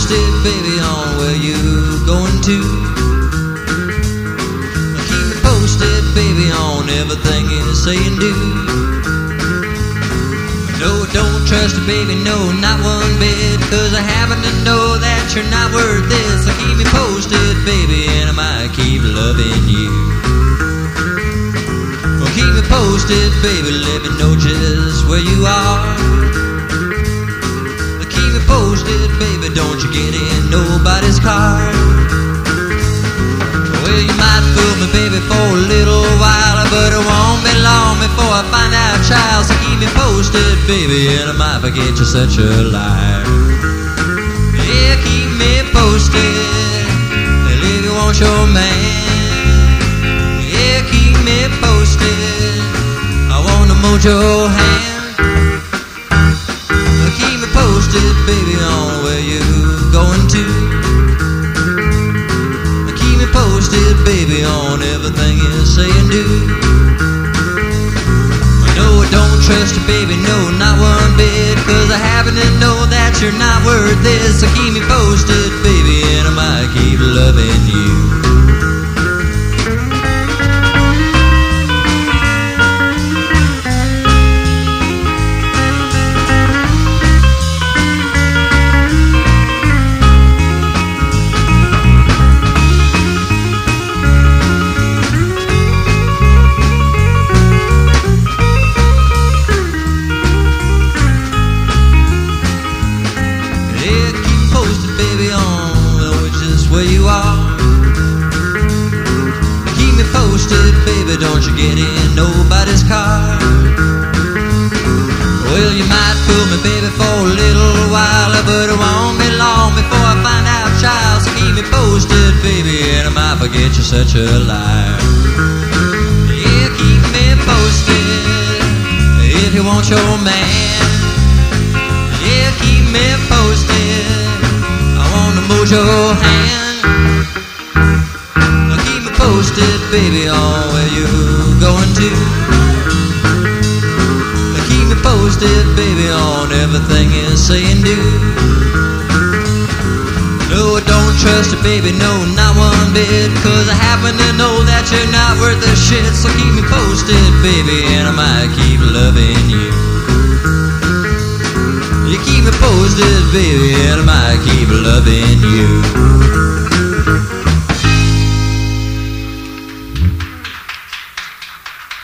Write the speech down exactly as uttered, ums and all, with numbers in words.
posted, baby, on where you going to. Keep me posted, baby, on everything you say and do. No, don't trust it, baby, no, not one bit, 'cause I happen to know that you're not worth this. So keep me posted, baby, and I might keep loving you. Well, keep me posted, baby, let me know just where you are. Keep me posted, baby, don't you get in nobody's car. Well, you might fool me, baby, for a little while, but it won't be long before I find out, child. So keep me posted, baby, and I might forget you're such a liar. Yeah, keep me posted, and if you want your man. Yeah, keep me posted, I want to mold your hand. Keep me posted, baby, on where you going to. Keep me posted, baby, on everything you say and do. No, I don't trust you, baby, no, not one bit, 'cause I happen to know that you're not worth this. So keep me posted, baby, and I might keep loving you. Where you are. Keep me posted, baby, don't you get in nobody's car. Well, you might fool me, baby, for a little while, but it won't be long before I find out, child. So keep me posted, baby, and I might forget you're such a liar. Yeah, keep me posted if you want your man. Yeah, keep me posted, I want to mold your hand. Posted, baby, on where you going to. Keep me posted, baby, on everything you say and do. No, I don't trust you, baby, no, not one bit, 'cause I happen to know that you're not worth a shit. So keep me posted, baby, and I might keep loving you. You keep me posted, baby, and I might keep loving you.